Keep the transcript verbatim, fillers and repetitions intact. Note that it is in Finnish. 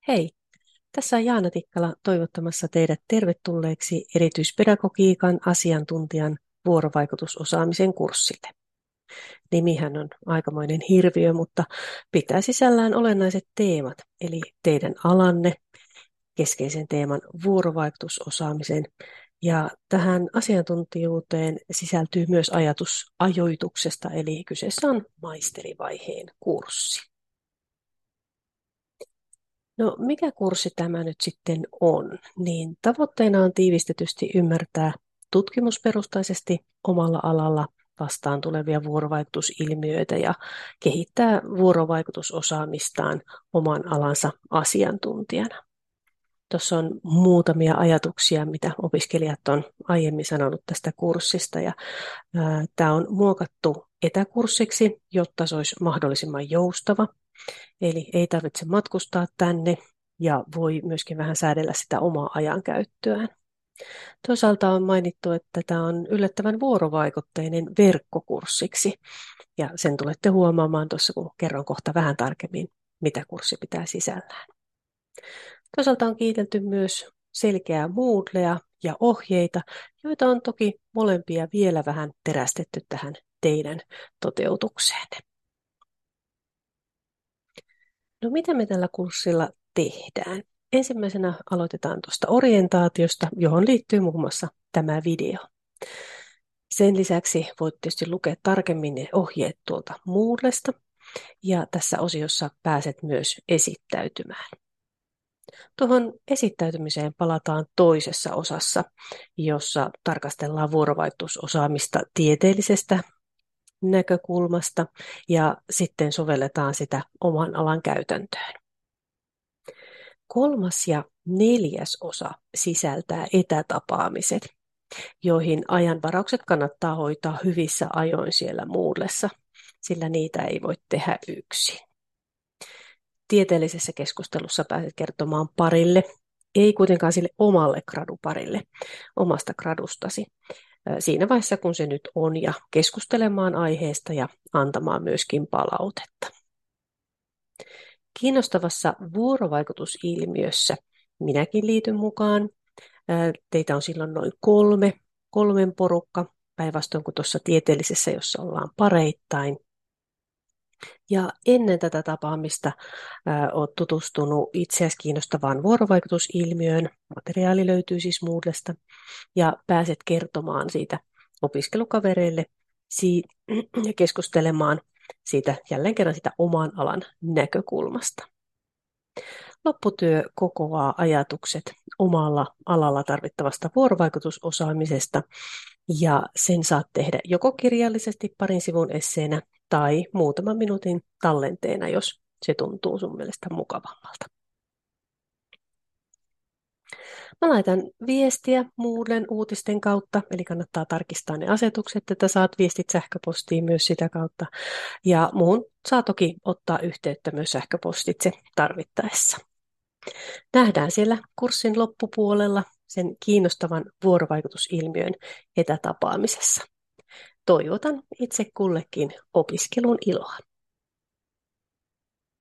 Hei, tässä on Jaana Tikkala toivottamassa teidät tervetulleeksi erityispedagogiikan asiantuntijan vuorovaikutusosaamisen kurssille. Nimihän on aikamoinen hirviö, mutta pitää sisällään olennaiset teemat, eli teidän alanne, keskeisen teeman vuorovaikutusosaamisen, ja tähän asiantuntijuuteen sisältyy myös ajatus ajoituksesta, eli kyseessä on maisterivaiheen kurssi. No, mikä kurssi tämä nyt sitten on? Niin tavoitteena on tiivistetysti ymmärtää tutkimusperustaisesti omalla alalla vastaan tulevia vuorovaikutusilmiöitä ja kehittää vuorovaikutusosaamistaan oman alansa asiantuntijana. Tuossa on muutamia ajatuksia, mitä opiskelijat on aiemmin sanonut tästä kurssista. Ja, ää, tämä on muokattu etäkurssiksi, jotta se olisi mahdollisimman joustava. Eli ei tarvitse matkustaa tänne ja voi myöskin vähän säädellä sitä omaa ajankäyttöään. Toisaalta on mainittu, että tämä on yllättävän vuorovaikutteinen verkkokurssiksi. Ja sen tulette huomaamaan tuossa, kun kerron kohta vähän tarkemmin, mitä kurssi pitää sisällään. Toisaalta on kiitelty myös selkeää Moodlea ja ohjeita, joita on toki molempia vielä vähän terästetty tähän teidän toteutukseenne. No mitä me tällä kurssilla tehdään? Ensimmäisenä aloitetaan tuosta orientaatiosta, johon liittyy muun muassa tämä video. Sen lisäksi voit tietysti lukea tarkemmin ne ohjeet tuolta Moodlesta, ja tässä osiossa pääset myös esittäytymään. Tuohon esittäytymiseen palataan toisessa osassa, jossa tarkastellaan vuorovaikutusosaamista tieteellisestä näkökulmasta ja sitten sovelletaan sitä oman alan käytäntöön. Kolmas ja neljäs osa sisältää etätapaamiset, joihin ajanvaraukset kannattaa hoitaa hyvissä ajoin siellä Moodlessa, sillä niitä ei voi tehdä yksin. Tieteellisessä keskustelussa pääset kertomaan parille, ei kuitenkaan sille omalle graduparille, omasta gradustasi, siinä vaiheessa kun se nyt on, ja keskustelemaan aiheesta ja antamaan myöskin palautetta. Kiinnostavassa vuorovaikutusilmiössä minäkin liityn mukaan. Teitä on silloin noin kolme, kolmen porukka, päinvastoin kuin tuossa tieteellisessä, jossa ollaan pareittain. Ja ennen tätä tapaamista ää, olet tutustunut itseäsi kiinnostavaan vuorovaikutusilmiöön. Materiaali löytyy siis Moodlesta ja pääset kertomaan siitä opiskelukavereille si- ja keskustelemaan siitä jälleen kerran sitä oman alan näkökulmasta. Lopputyö kokoaa ajatukset omalla alalla tarvittavasta vuorovaikutusosaamisesta ja sen saat tehdä joko kirjallisesti parin sivun esseenä tai muutaman minuutin tallenteena, jos se tuntuu sun mielestä mukavammalta. Mä laitan viestiä Moodlen uutisten kautta, eli kannattaa tarkistaa ne asetukset, että saat viestit sähköpostiin myös sitä kautta. Ja muun saa toki ottaa yhteyttä myös sähköpostitse tarvittaessa. Nähdään siellä kurssin loppupuolella sen kiinnostavan vuorovaikutusilmiön etätapaamisessa. Toivotan itse kullekin opiskelun iloa.